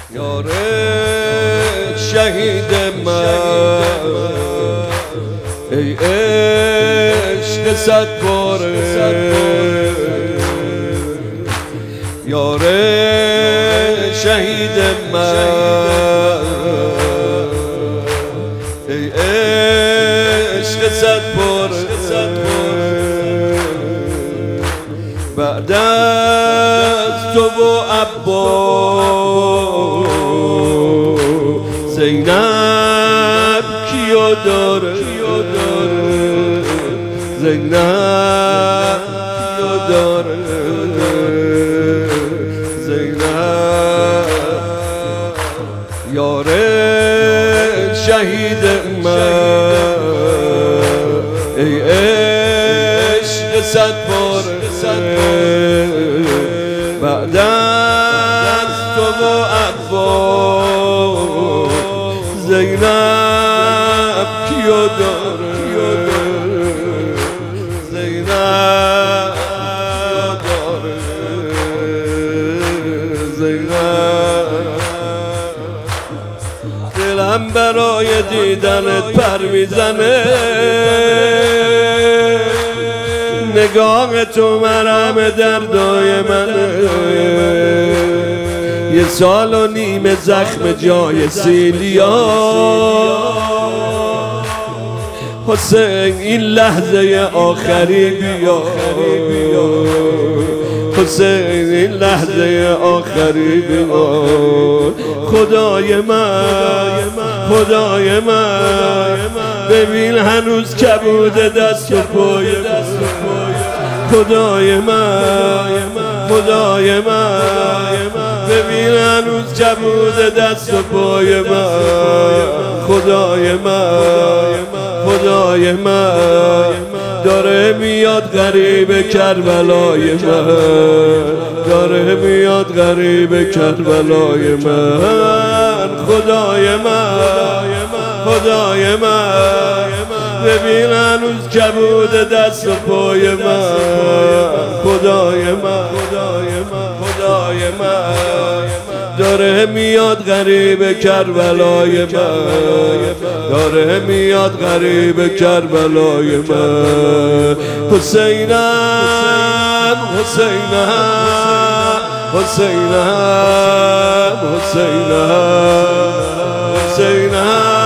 یار شهید من ای عشق صد باره، یار شهید من ای عشق صد باره، بعد از تو و عباس زینب کیو داره، زینب کیو داره، زینب یار شهید من ای عشق صد باره، بعد از تو و عباس زینب کیو داره، زینب کیو داره، زینب دلم برای دیدنت پر میزنه، نگاه تو مرهم دردای منه، یه سال و نیم زخم جای سیلیا، حسین این لحظه آخری بیا، حسین این لحظه آخری بیا، خدای من خدای من ببین هنوز کبود دست و پای من، خدای من خدای من ببین هنوز کبود دست و پای من، خدای من خدای من داره میاد غریب کربلای من، داره میاد غریب کربلای من، خدای من خدای من ببین هنوز کبود دست و پای من، خدای من خدای من داره میاد غریب کربلای من، داره میاد غریب کربلای من، حسینم حسینم حسینم حسینم حسینم.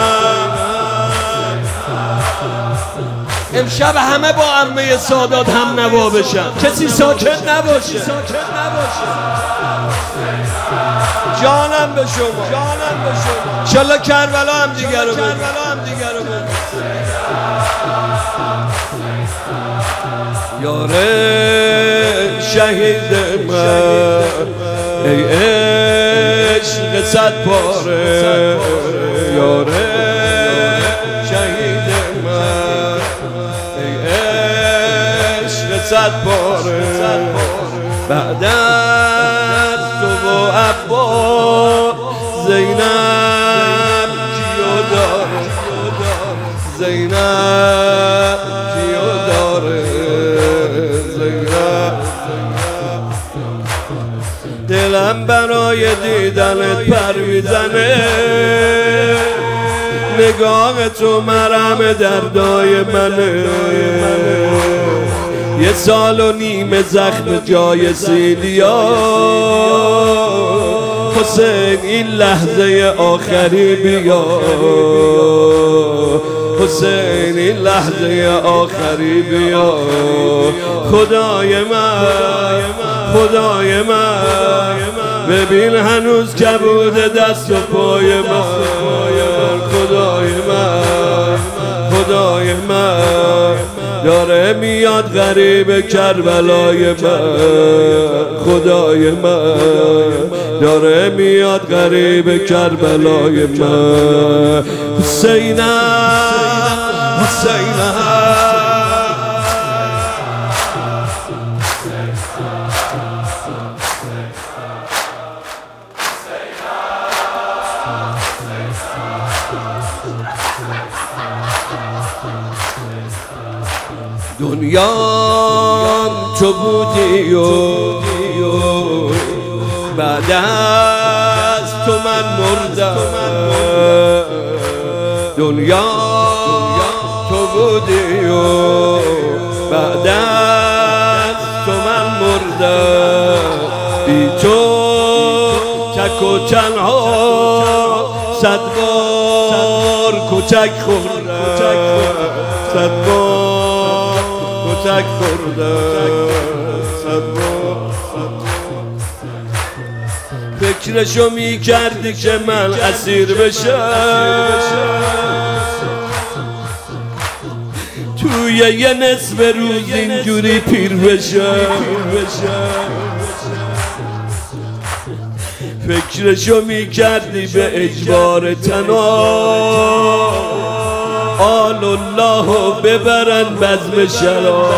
امشب همه با عمه سادات هم نوا بشن، کسی ساکت نباشه، جانم به شما، جانم به شما، انشالله کربلا هم دیگر رو ببین. یار شهید من ای عشق صد باره، یار شهید من ای عشق صد باره، بعد از تو و عباس زینب کیو داره، زینب کیو داره، زینب دلم برای دیدنت پر میزنه، نگاه تو مرهم دردای منه، یه سال و نیم زخم جای سیلیا، حسین این لحظه آخری بیا، حسین این لحظه آخری بیا، خدای من خدای من ببین هنوز کبود دست و پای من، خدای من خدای من داره میاد غریب کربلای من، خدای من داره میاد غریب کربلای من، حسینم حسینم دنیام تو بودی و بعد از تو من مردم دنیا تو بودی و بعد از تو من مردم بی تو تک و تنها 100 بار کتک خوردم 100 بار کتک خوردم 100 بار فکرشو میکردی که من اسیر بشم توی یه نصف روز اینجوری پیر بشم فکرشو میکردی به اجبار تنها آل اللهو ببرن بزم شراب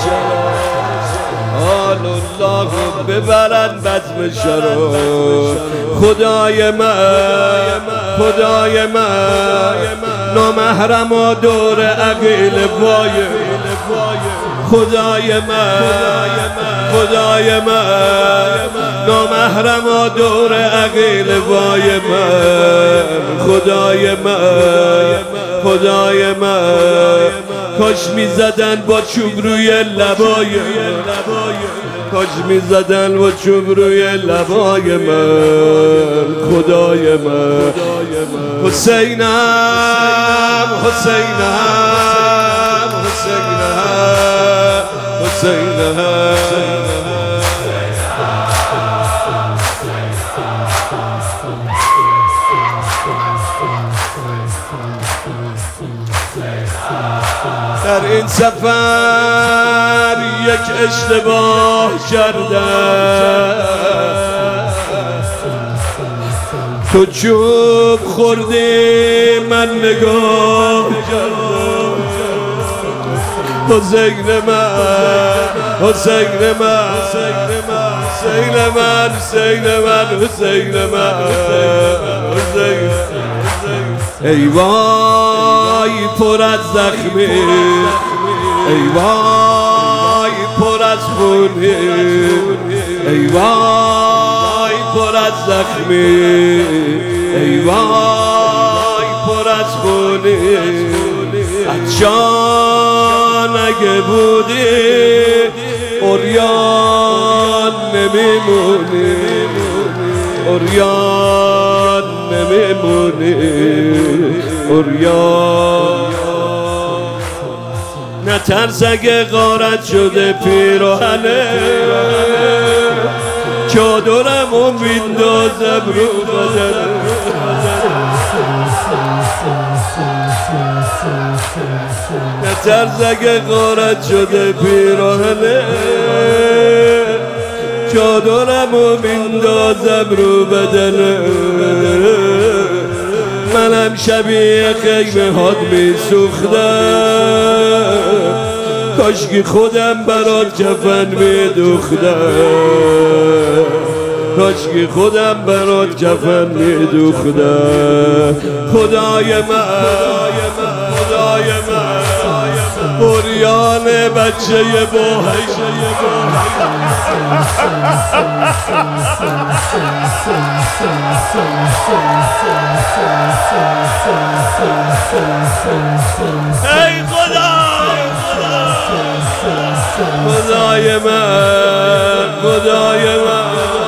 آل اللهو ببرن بزم شراب خدای من نامحرم و دور عقیل وای خدای من نامحرم و دور عقیل وای من خدای من کاش میزدن با چوب روی لبای کاش میزدن با چوب روی لبای من خدای من حسینم در این سفر یک اشتباه کردم تو چوب خوردی من نگاه کردم حسین ای وای پر از زخمی ای وای پر از خونی ای وای پر از زخمی ای وای پر از خونی از جان اگه بودی عریان نمیمونی عریان نمیمونی عریان نترس اگه غارت شده پیراهنه چادرمو میندازم رو بدنم نترس اگه غارت شده پیراهنه چادرمو میندازم رو بدنم منم شبیه خیمه هات میسوختم کاشکی خودم برات کفن میدوختم کاشکی خودم برات کفن میدوختم خدای من عریان بچه باهی ای خدا خدای من